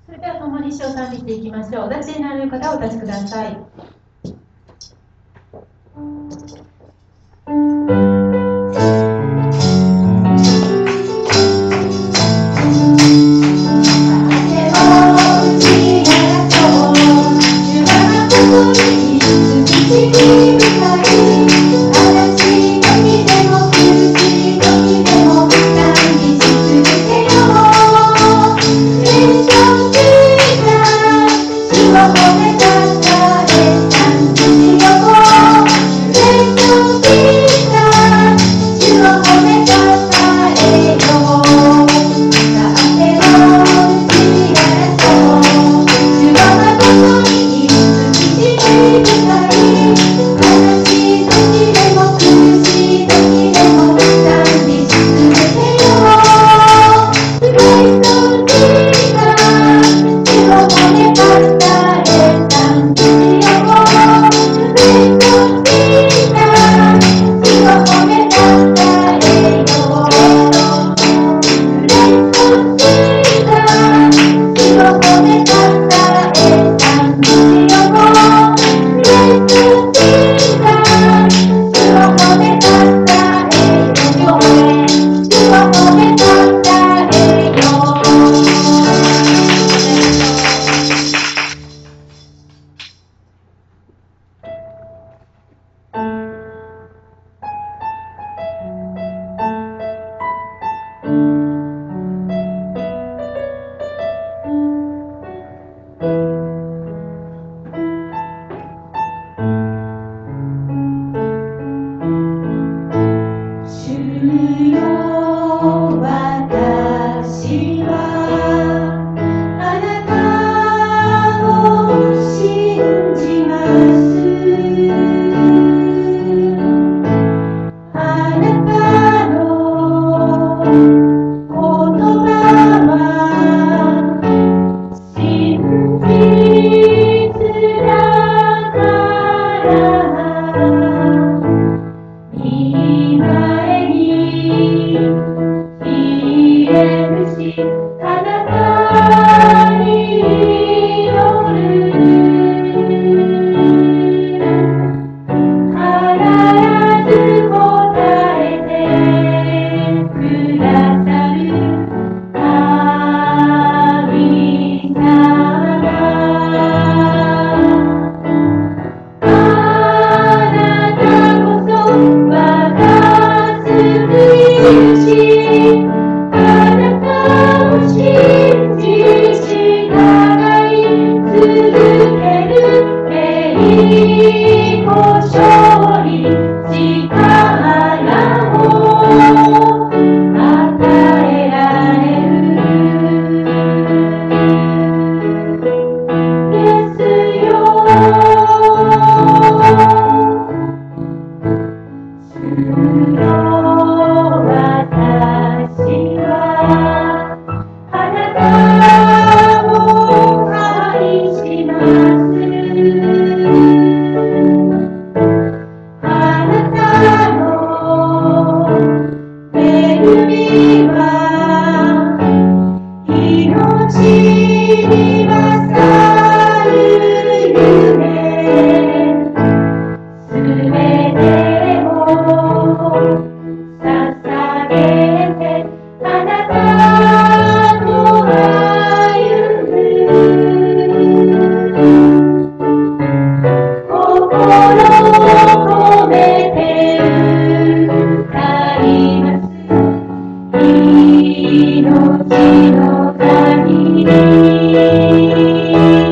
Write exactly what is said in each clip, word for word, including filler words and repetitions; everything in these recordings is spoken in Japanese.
それでは共に主を賛美していきましょう。お立ちになれる方はお立ちください。 命の限り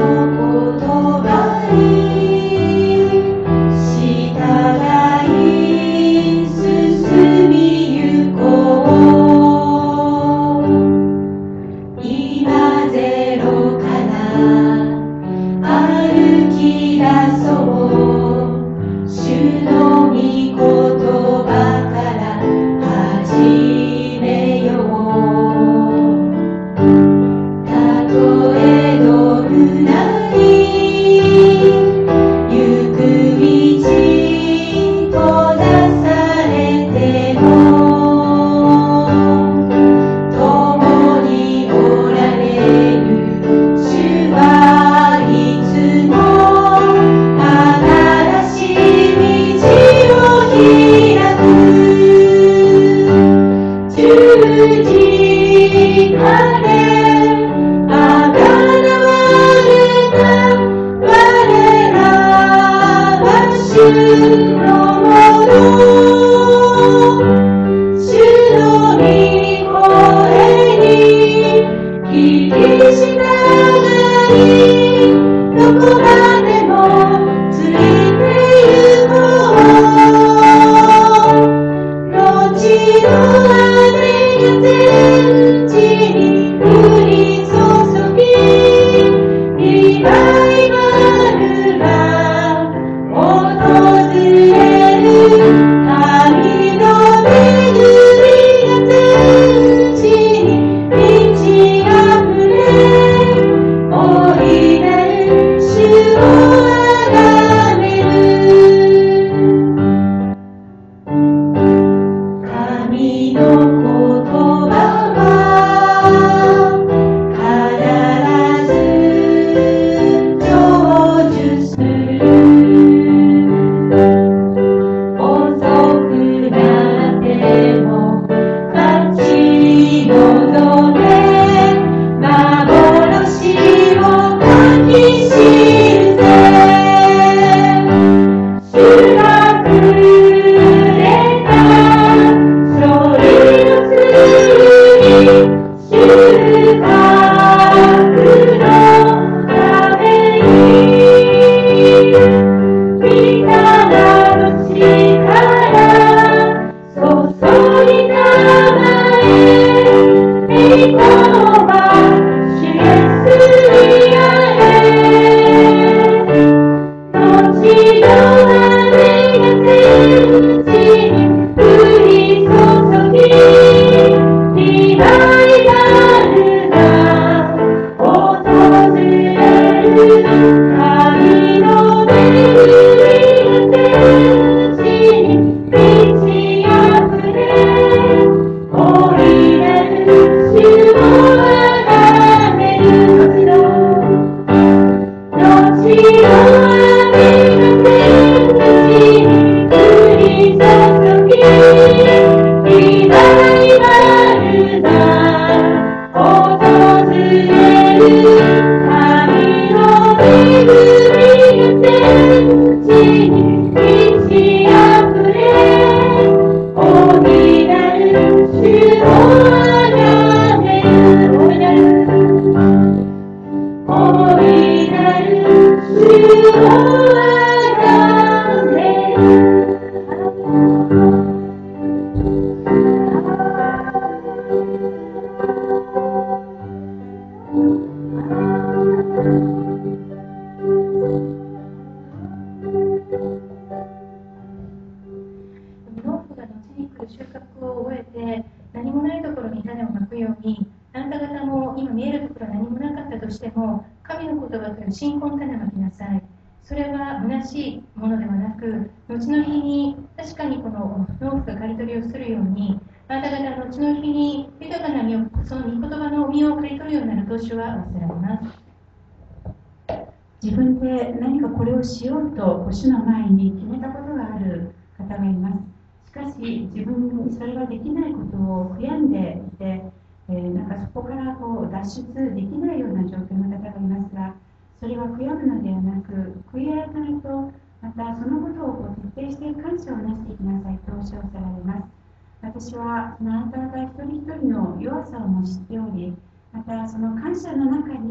信仰の種をまきなさい。それは虚しいものではなく、後の日に確かにこの農夫が刈り取りをするように、あなた方の後の日に豊かな実を、その御言葉の実を刈り取るようになる年は忘れられます。 自分で何かこれをしようと主の前に決めたことがある方がいます。しかし自分にそれができないことを悔やんでいて、えー、なんかそこからこう脱出できないような状況の方がいますが、それは悔やむのではなく、悔い改めと、またそのことをこう徹底して感謝をなしていきなさいとおっしゃられます。私はあなた方一人一人の弱さをも知っており、またその感謝の中に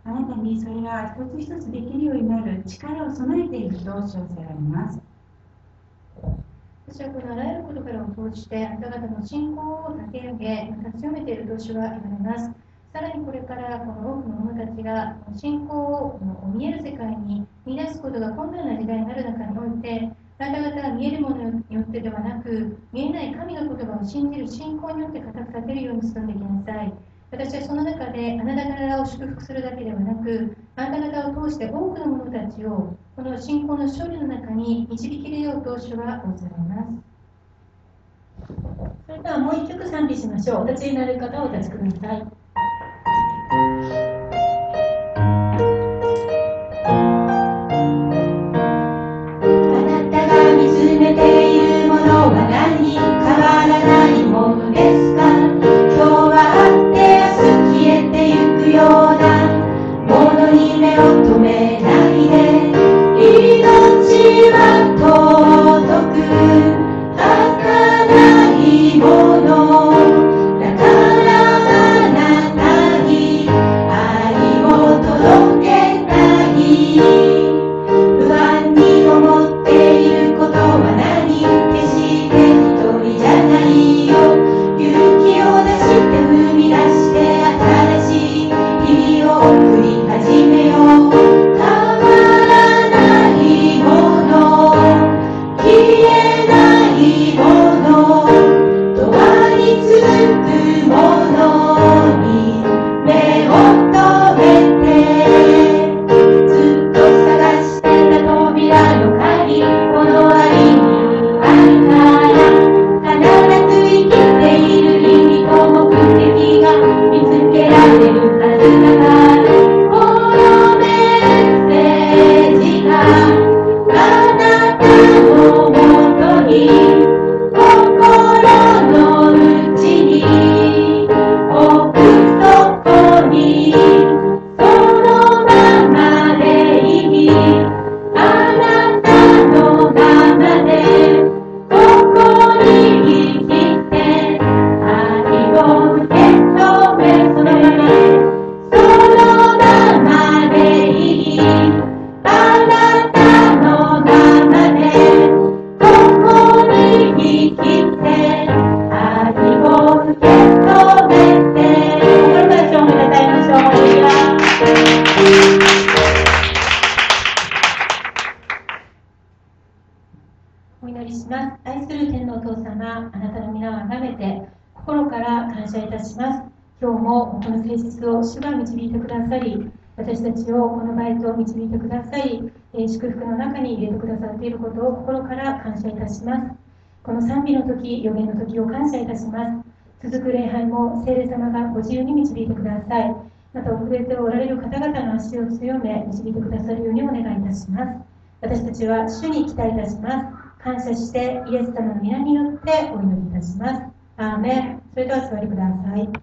あなたにそれが一つ一つできるようになる力を備えていると称せられます。 私はこのあらゆることからを通してあなた方の信仰を立て上げ、また強めていると主は言われます。さらにこれからこの多くの者たちが信仰を見える世界に見出すことが困難な時代になる中において、あなた方は見えるものによってではなく、見えない神の言葉を信じる信仰によって固く立てるように進んできなさい。私はその中であなた方を祝福するだけではなく、あなた方を通して多くの者たちをこの信仰の勝利の中に導けるようと主は仰せられます。 それではもう一曲賛美しましょう。お立ちになる方はお立ちください。 あなたが見つめているものは何？変わらないものですか？今日はあって明日消えてゆくようなものに目を留めないで、命は尊く儚いものだからあなたに愛を届けたい。不安に思っていることは何？決して一人じゃないよ。勇気を出して踏み出して新しい日々を送り始めよう。変わらないもの、消えないもの、永遠に続くものに目を留めて、ずっと探してた扉の鍵、この愛にあるから、必ず生きている意味と目的が見つけられるはずだから、このメッセージがあなたのもとに心の内に置くそこに、そのままでいい、あなたのままでここに生きて、愛を受け止め、そのままでそのままでいい、あなたのままでここに生きて、愛を受け止めて。心から今日もたたえましょう。ハレルヤ。 お祈りします。愛する天のお父様、あなたの皆をあがめて心から感謝いたします。今日もこの誠実を主が導いてくださり、私たちをこの場へと導いてくださり、えー祝福の中に入れてくださっていることを心から感謝いたします。この賛美の時、予言の時を感謝いたします。続く礼拝も聖霊様がご自由に導いてください。また遅れておられる方々の足を強め、導いてくださるようにお願いいたします。私たちは主に期待いたします。感謝してイエス様の皆によってお祈りいたします。アーメン。それでは座りください。